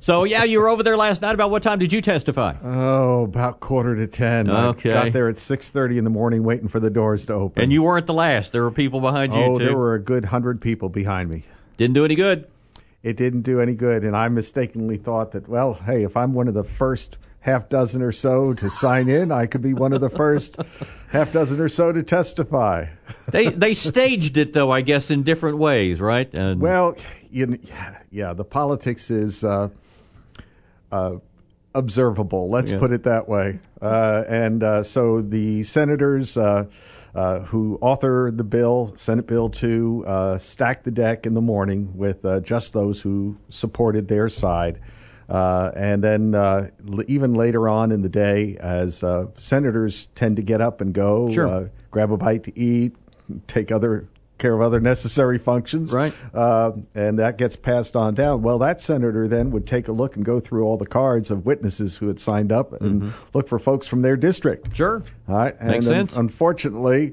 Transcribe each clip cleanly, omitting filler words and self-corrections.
So, yeah, you were over there last night. About what time did you testify? Oh, about 9:45. Okay. I got there at 6:30 in the morning waiting for the doors to open. And you weren't the last. There were people behind you, Oh, too. there were a good 100 people behind me. Didn't do any good? It didn't do any good, and I mistakenly thought that, well, hey, if I'm one of the first half dozen or so to sign in, I could be one of the first half dozen or so to testify. They staged it, though, I guess, in different ways, right? And Well, yeah, the politics is observable. Let's put it that way. So the senators who authored the bill, Senate Bill 2, stacked the deck in the morning with just those who supported their side. And then even later on in the day, as senators tend to get up and go, Sure. grab a bite to eat, take care of other necessary functions, Right. And that gets passed on down. Well, that senator then would take a look and go through all the cards of witnesses who had signed up and look for folks from their district. Sure. All right. And Makes sense. Unfortunately,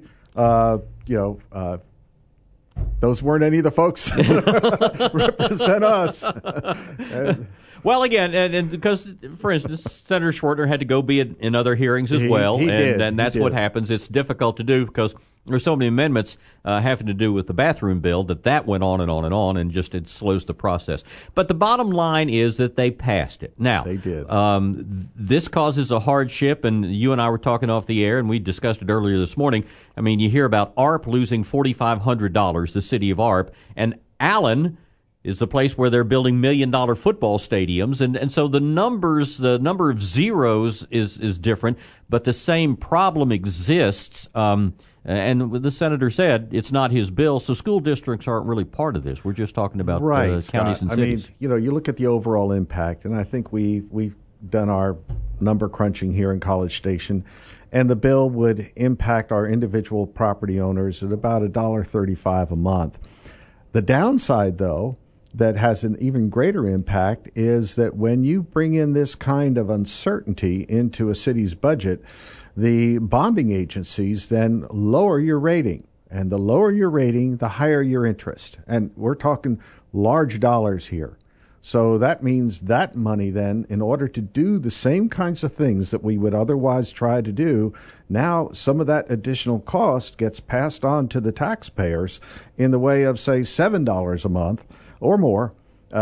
those weren't any of the folks that represent us. Well, again, and because, for instance, Senator Schwertner had to go be in other hearings as well, he did. and that's He what did. happens. It's difficult to do because there's so many amendments having to do with the bathroom bill that went on and on and on, and just it slows the process. But the bottom line is that they passed it. Now, They did. This causes a hardship, and you and I were talking off the air, and we discussed it earlier this morning. I mean, you hear about ARP losing $4,500, the city of ARP, and Allen is the place where they're building $1 million football stadiums. And so the number of zeros is different, but the same problem exists. And the senator said it's not his bill, so school districts aren't really part of this. We're just talking about counties Scott. and cities. I mean, you look at the overall impact, and I think we've done our number crunching here in College Station, and the bill would impact our individual property owners at about $1.35 a month. The downside, though, that has an even greater impact is that when you bring in this kind of uncertainty into a city's budget, the bonding agencies then lower your rating. And the lower your rating, the higher your interest. And we're talking large dollars here. So that means that money then, in order to do the same kinds of things that we would otherwise try to do, now some of that additional cost gets passed on to the taxpayers in the way of, say, $7 a month or more.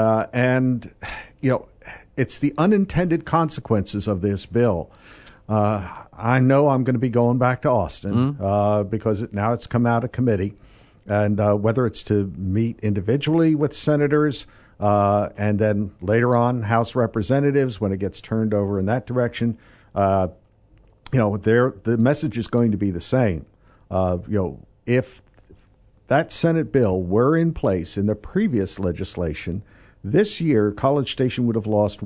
It's the unintended consequences of this bill. I know I'm going to be going back to Austin because now it's come out of committee. And whether it's to meet individually with senators and then later on House representatives when it gets turned over in that direction, the message is going to be the same. If that Senate bill were in place in the previous legislation, this year College Station would have lost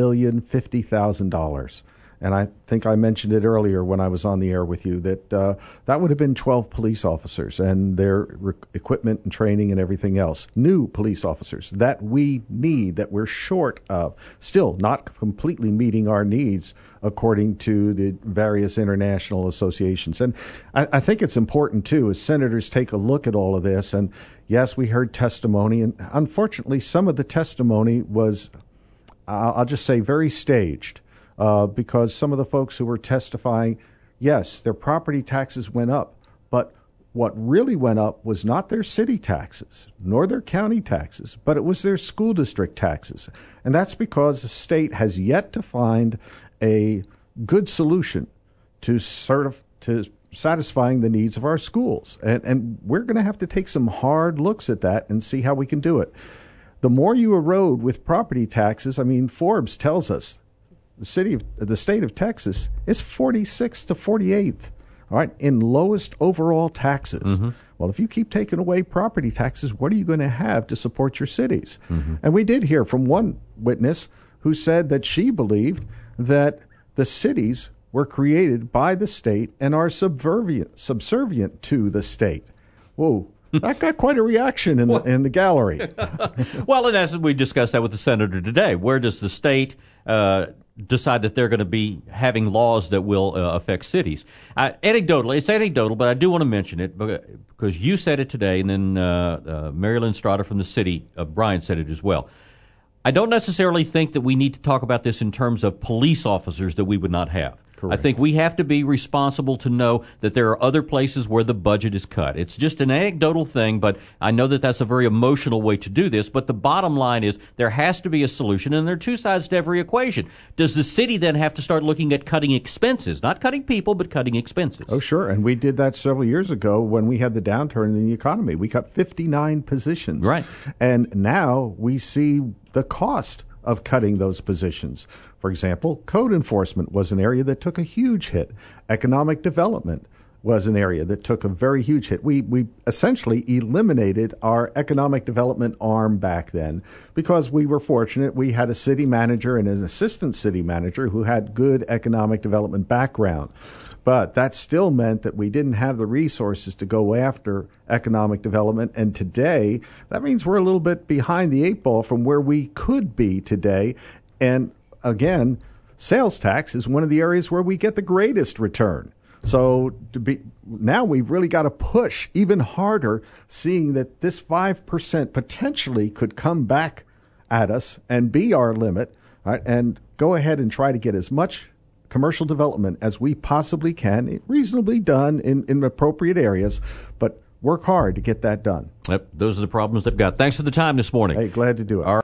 $1,050,000. And I think I mentioned it earlier when I was on the air with you that that would have been 12 police officers and their equipment and training and everything else. New police officers that we need, that we're short of. Still not completely meeting our needs according to the various international associations. And I think it's important, too, as senators take a look at all of this. And, yes, we heard testimony. And, unfortunately, some of the testimony was, I'll just say, very staged. Because some of the folks who were testifying, yes, their property taxes went up, but what really went up was not their city taxes, nor their county taxes, but it was their school district taxes. And that's because the state has yet to find a good solution to satisfying the needs of our schools. And we're going to have to take some hard looks at that and see how we can do it. The more you erode with property taxes, I mean, Forbes tells us the state of Texas is 46th to 48th, all right, in lowest overall taxes. Mm-hmm. Well, if you keep taking away property taxes, what are you going to have to support your cities? Mm-hmm. And we did hear from one witness who said that she believed that the cities were created by the state and are subservient to the state. Whoa. That got quite a reaction in the gallery. Well, and as we discussed that with the senator today, where does the state decide that they're going to be having laws that will affect cities? Anecdotally, it's anecdotal, but I do want to mention it because you said it today, and then Mary Lynn Strada from the city of Bryan said it as well. I don't necessarily think that we need to talk about this in terms of police officers that we would not have. Correct. I think we have to be responsible to know that there are other places where the budget is cut. It's just an anecdotal thing, but I know that that's a very emotional way to do this. But the bottom line is there has to be a solution, and there are two sides to every equation. Does the city then have to start looking at cutting expenses? Not cutting people, but cutting expenses. Oh, sure. And we did that several years ago when we had the downturn in the economy. We cut 59 positions. Right. And now we see the cost of cutting those positions. For example, code enforcement was an area that took a huge hit. Economic development was an area that took a very huge hit. We essentially eliminated our economic development arm back then because we were fortunate. We had a city manager and an assistant city manager who had good economic development background. But that still meant that we didn't have the resources to go after economic development. And today, that means we're a little bit behind the eight ball from where we could be today. And again, sales tax is one of the areas where we get the greatest return. So now we've really got to push even harder, seeing that this 5% potentially could come back at us and be our limit, right? And go ahead and try to get as much commercial development as we possibly can, reasonably done in appropriate areas, but work hard to get that done. Yep, those are the problems they've got. Thanks for the time this morning. Hey, glad to do it.